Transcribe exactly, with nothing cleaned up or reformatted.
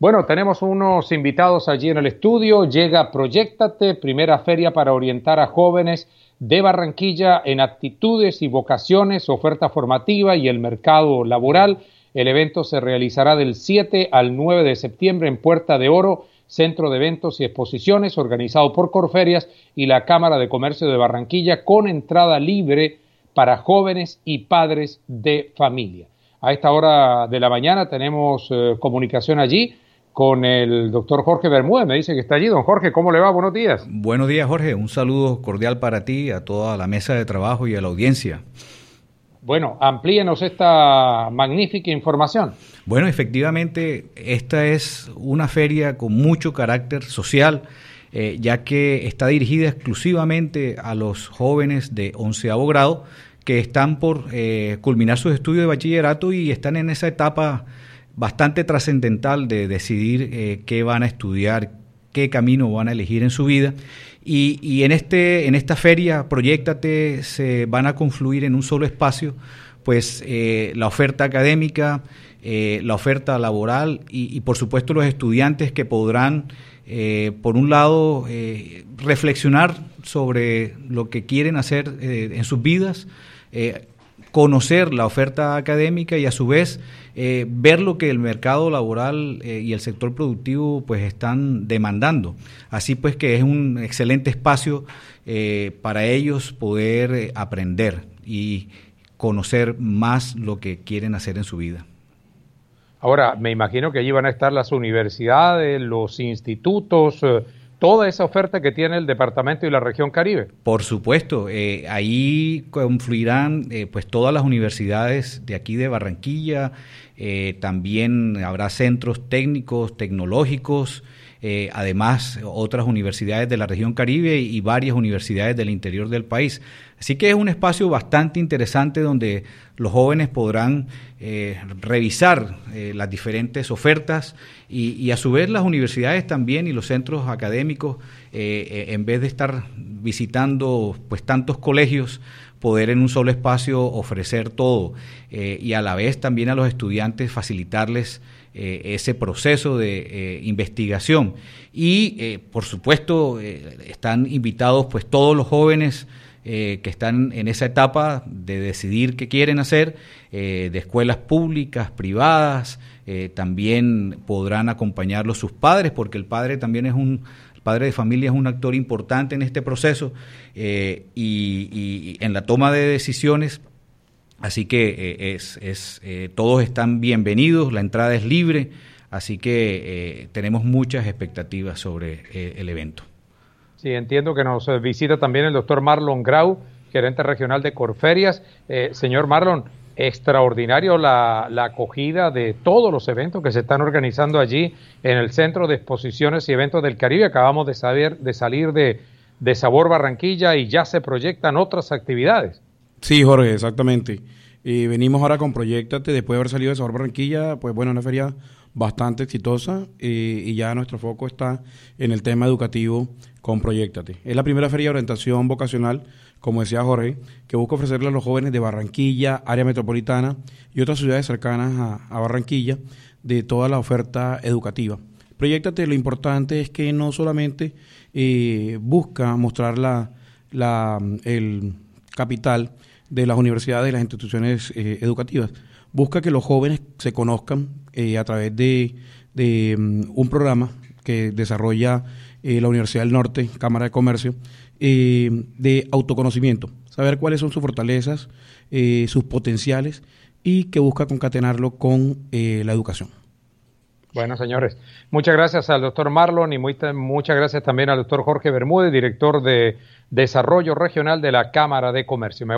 Bueno, tenemos unos invitados allí en el estudio. Llega Proyéctate, primera feria para orientar a jóvenes de Barranquilla en actitudes y vocaciones, oferta formativa y el mercado laboral. El evento se realizará del siete al nueve de septiembre en Puerta de Oro, Centro de Eventos y Exposiciones, organizado por Corferias y la Cámara de Comercio de Barranquilla, con entrada libre para jóvenes y padres de familia. A esta hora de la mañana tenemos eh, comunicación allí con el doctor Jorge Bermúdez. Me dice que está allí. Don Jorge, ¿cómo le va? Buenos días. Buenos días, Jorge. Un saludo cordial para ti, a toda la mesa de trabajo y a la audiencia. Bueno, amplíenos esta magnífica información. Bueno, efectivamente, esta es una feria con mucho carácter social, eh, ya que está dirigida exclusivamente a los jóvenes de onceavo grado que están por eh, culminar sus estudios de bachillerato y están en esa etapa bastante trascendental de decidir eh, qué van a estudiar, qué camino van a elegir en su vida. Y, y en, este, en esta feria, Proyéctate, se van a confluir en un solo espacio pues eh, la oferta académica, eh, la oferta laboral y, y por supuesto los estudiantes que podrán, eh, por un lado, eh, reflexionar sobre lo que quieren hacer eh, en sus vidas, eh, conocer la oferta académica y a su vez eh, ver lo que el mercado laboral eh, y el sector productivo pues están demandando. Así pues que es un excelente espacio eh, para ellos poder eh, aprender y conocer más lo que quieren hacer en su vida. Ahora, me imagino que allí van a estar las universidades, los institutos, eh, toda esa oferta que tiene el departamento y la región Caribe. Por supuesto, eh, ahí confluirán eh, pues todas las universidades de aquí de Barranquilla, eh, también habrá centros técnicos, tecnológicos, eh, además otras universidades de la región Caribe y varias universidades del interior del país. Así que es un espacio bastante interesante donde los jóvenes podrán eh, revisar eh, las diferentes ofertas y, y a su vez las universidades también y los centros académicos, eh, eh, en vez de estar visitando pues tantos colegios, poder en un solo espacio ofrecer todo eh, y a la vez también a los estudiantes facilitarles eh, ese proceso de eh, investigación. Y eh, por supuesto eh, están invitados pues todos los jóvenes Eh, que están en esa etapa de decidir qué quieren hacer, eh, de escuelas públicas, privadas, eh, también podrán acompañarlos sus padres, porque el padre también es un, el padre de familia es un actor importante en este proceso eh, y, y en la toma de decisiones, así que eh, es, es, eh, todos están bienvenidos, la entrada es libre, así que eh, tenemos muchas expectativas sobre eh, el evento. Sí, entiendo que nos visita también el doctor Marlon Grau, gerente regional de Corferias. Eh, señor Marlon, extraordinario la, la acogida de todos los eventos que se están organizando allí en el Centro de Exposiciones y Eventos del Caribe. Acabamos de, saber, de salir de, de Sabor Barranquilla y ya se proyectan otras actividades. Sí, Jorge, exactamente. Eh, venimos ahora con Proyéctate, después de haber salido de Sabor Barranquilla, pues bueno, una feria bastante exitosa eh, y ya nuestro foco está en el tema educativo con Proyéctate. Es la primera feria de orientación vocacional, como decía Jorge, que busca ofrecerle a los jóvenes de Barranquilla, área metropolitana y otras ciudades cercanas a, a Barranquilla de toda la oferta educativa. Proyéctate, lo importante es que no solamente eh, busca mostrar la, la, el capital de las universidades y las instituciones eh, educativas, busca que los jóvenes se conozcan eh, a través de, de um, un programa que desarrolla eh, la Universidad del Norte, Cámara de Comercio, eh, de autoconocimiento, saber cuáles son sus fortalezas, eh, sus potenciales y que busca concatenarlo con eh, la educación. Bueno, señores, muchas gracias al doctor Marlon y muy, muchas gracias también al doctor Jorge Bermúdez, director de Desarrollo Regional de la Cámara de Comercio. Me